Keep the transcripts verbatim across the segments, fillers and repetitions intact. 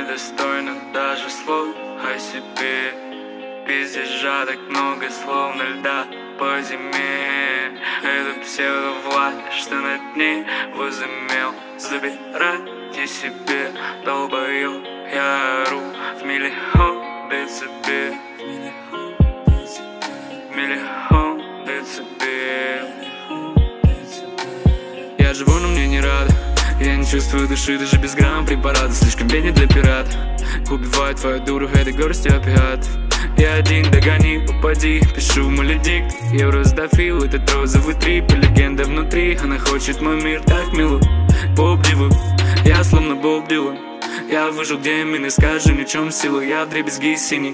недостойно даже слов о себе. Пиздежа так много, словно льда по зиме. Это псевдовласть, что над ней возымел. Забирайте себе, долбоёб, я ору в миллион децибел. Миллион децибел. Я живу, но мне не рад. Я не чувствую души даже без грамм препарата. Слишком беден для пирата. Убивает твою дуру этой горстью опиатов. Я один, догони, упади. Пишу маледикт, евроздафил. Этот розовый трип, легенда внутри. Она хочет мой мир так мило. Боб Дилан, я словно Боб Дилан. Я выжил, где мины, скажи мне, в чем сила. Я вдребезги синий.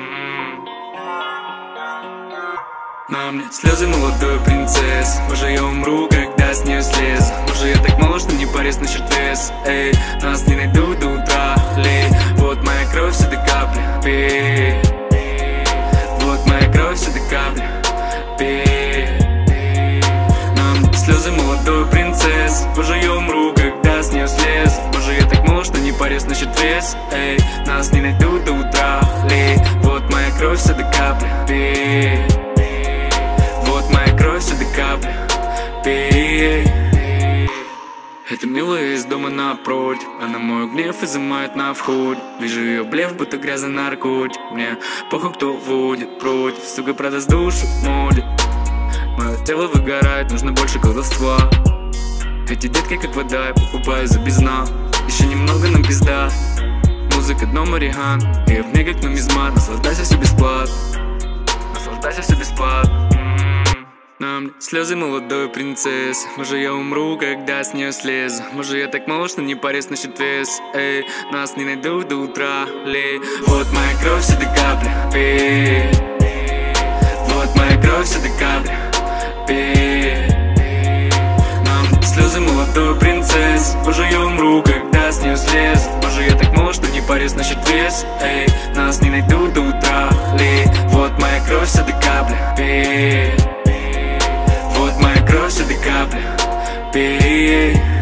На мне слезы молодой принцессы. Может, я умру, когда с нее слезу. Может, я так мало, что не порез насчет вес. Эй, нас не найду до утра. Ли, вот моя кровь, все до капли. Пей. Вот моя кровь, все до капли. Пей. На мне слезы молодой принцессы. Может, я умру, когда с нее слезу. Может, я так мало, что не порез насчет вес. Эй, нас не найду до утра. Ли, вот моя кровь, все до капли. Пей. Вот моя кровь, все до капли. Пей. Это милая из дома напротив. Она мой гнев изымает на входе. Вижу ее блеф, будто грязный наркотик. Мне похуй, кто водит против. Сука, продаст душу в моде. Мое тело выгорает, нужно больше колдовства. Эти детки как вода, я покупаю за бездна. Еще немного, нам пизда. Музыка дно Марихан. И в ней как нумизмат. Наслаждайся все бесплатно. Наслаждайся все бесплатно. На мне слезы молодой принцессы. Может, я умру, когда с нее слезу. Может, я так мало, что не порез насчет вес. Эй, нас не найду до утра. Ли, вот моя кровь, все до капли. Пей. Вот моя кровь, все до капли. Пей. На мне слезы молодой принцессы. Может, я умру, когда с нее слезу. Может, я так мало, что не порез насчет вес. Эй, нас не найду до утра. Ли, вот моя кровь, все до капли. Пей. Вот моя кровь, все до капли. Пей.